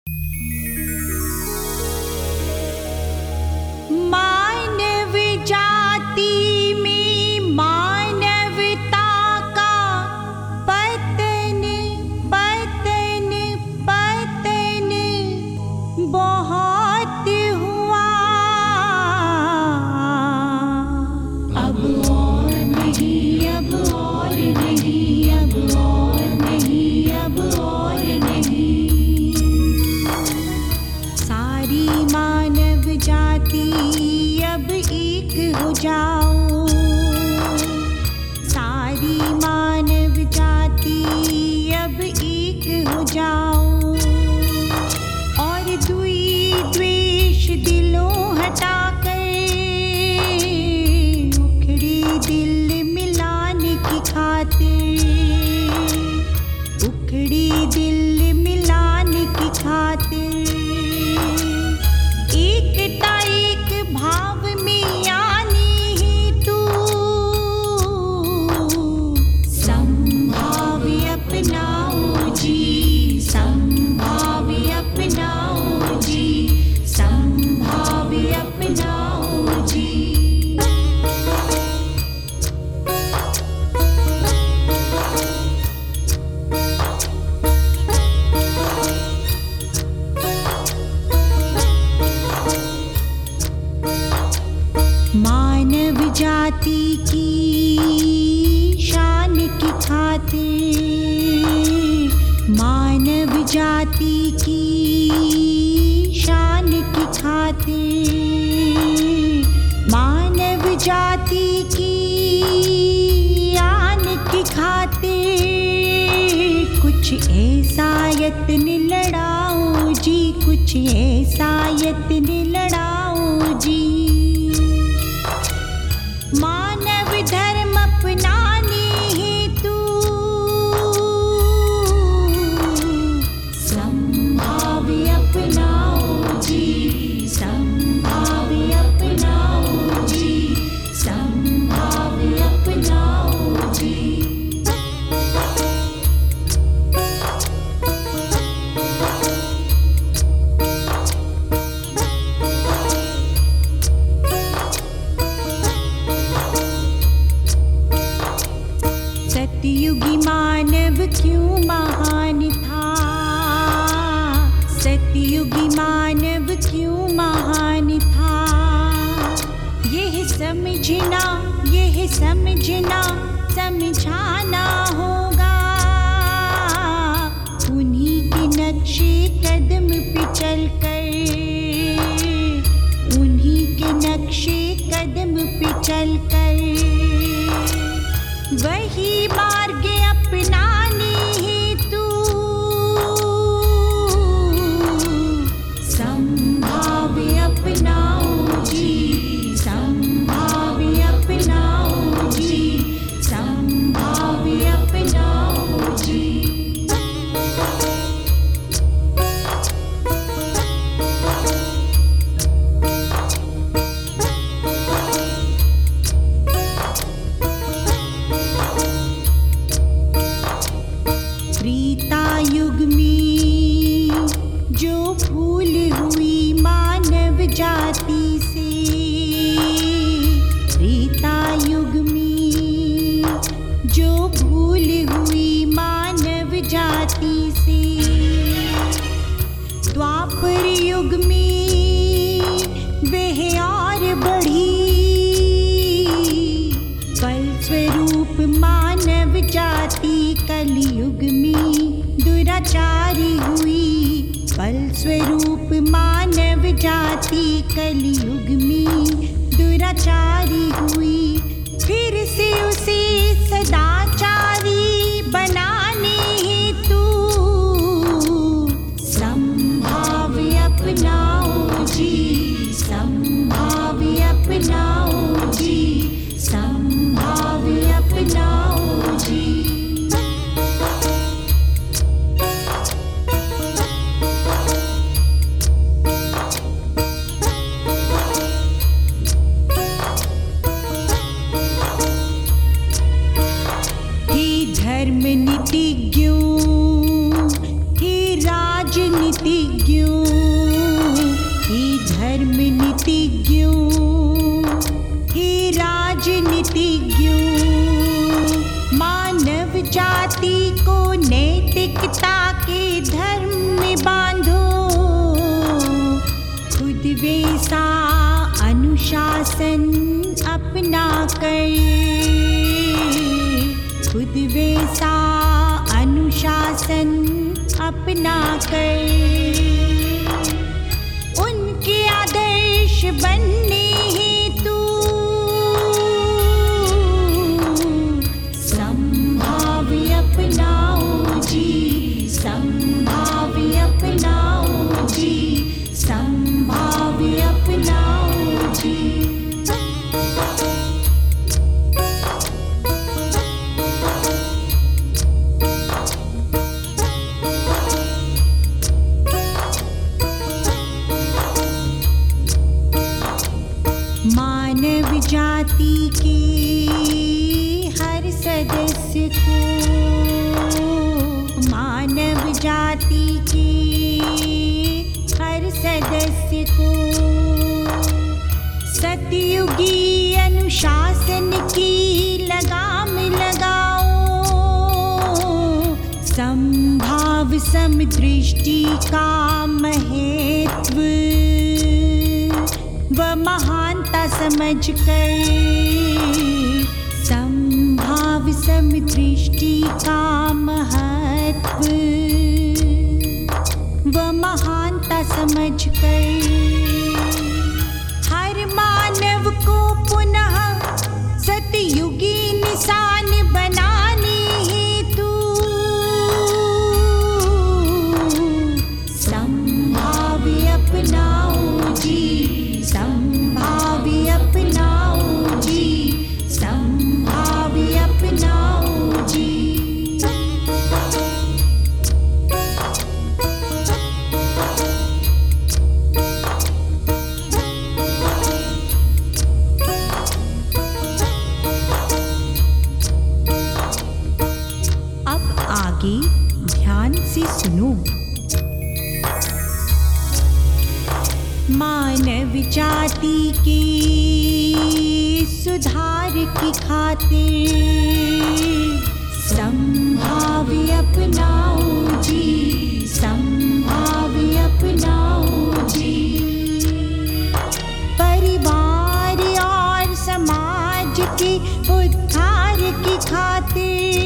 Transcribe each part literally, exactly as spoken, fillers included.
मानव जाति में मानवता का पतन पतन पतन बहुत हुआ। अब और नहीं, अब और नहीं, अब और नहीं, अब और नहीं। सारी मानव जाति अब एक हो जाओ। सारी मानव जाति अब एक हो जाओ और द्वी द्वेष दिलों हटाकर उखड़ी दिल मिलाने की खातिर, उखड़ी दिल मिलाने की खातिर एकता एक भाव में आनी ही तू संभाव्य अपनाओ जी, संभाव्य अपनाओ जी, संभाव्य अपनाओ जी। मानव जाति की शान की खातिर, मानव जाति की शान की खातिर, मानव जाति की आन की खातिर कुछ ऐसा यत्न लड़ाओ जी, कुछ ऐसा यत्न लड़ाओ जी। मानव धर्म अपनाने हेतु संभाव्य अपनाओ जी, संभाव्य अपनाओ जी, संभाव्य अपनाओ जी। सतयुगी मानव क्यों महान था, सतयुगी मानव क्यों महान था। यह समझना, यह समझना, समझाना होगा। उन्हीं के नक्शे कदम पे चलकर, उन्हीं के नक्शे कदम पे चलकर वही मार्ग अपनाने हेतु संभाव्य अपनाओ जी, संभाव्य अपनाओ जी, संभाव्य अपनाओ जी। त्रेता युग में जो भूल हुई मानव जाति से, त्रेता युग में जो भूल हुई मानव जाति से, द्वापर युग में वह और बढ़ी। फलस्वरूप मानव जाति कलयुग में दुराचारी हुई। फलस्वरूप मानव जाति कलयुग में दुराचारी हुई। फिर से उसे सदाचारी बनाने हेतु संभाव्य अपनाओ जी, संभाव्य अपनाओ जी, संभाव्य अपनाओ जी। नीतिज्ञों, हे धर्म नीतिज्ञों, हे राजनीतिज्ञों, मानव जाति को नैतिकता के धर्म में बांधो। खुद वैसा अनुशासन अपना कर, खुद वैसा अनुशासन अपना कर, उनके आदर्श बनने हेतु संभाव्य अपनाओ जी, संभाव्य अपनाओ जी, संभाव्य अपनाओ जी। मानव जाति के हर सदस्य को, मानव जाति के हर सदस्य को सतयुगी अनुशासन की लगाम लगाओ। संभाव समदृष्टि का महत्व व महानता समझ कर, संभाव समदृष्टि का महत्व व महानता समझ कर, हर मानव को पुनः सतयुगी निशान बनाने हेतु संभाव्य अपनाओ जी, संभाव्य अपनाओ जी, संभाव्य अपनाओ जी। अब आगे ध्यान से सुनो। मानव जाति के सुधार की खातिर संभाव्य अपनाओ जी, संभाव्य अपनाओ जी। परिवार और समाज के उद्धार की खातिर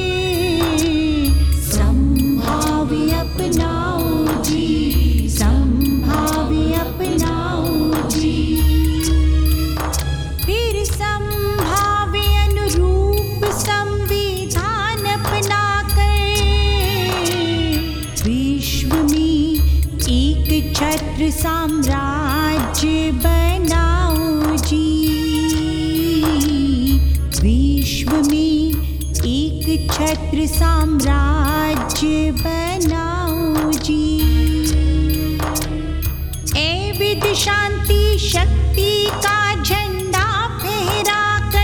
संभाव्य अपनाओ जी, संभाव्य अपनाओ जी। फिर संभाव्य अनुरूप संविधान अपना कर विश्व में एक छत्र साम्राज्य बनाओ जी, विश्व में एक छत्र साम्राज्य बनाओ जी। ए विद शांति शक्ति का झंडा फहरा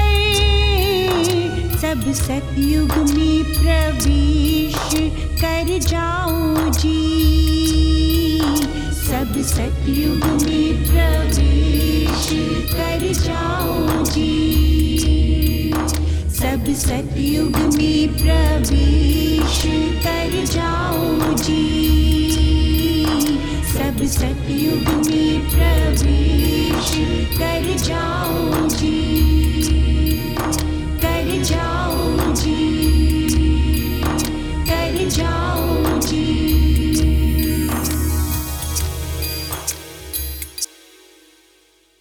कर सब सतयुग में प्रवेश कर जाओ जी, सब सतयुग में प्रवेश कर जाओ जी, सब सतयुग में प्रवेश कर जाओ जी, सब सतयुग में प्रवेश कर जाओ जी।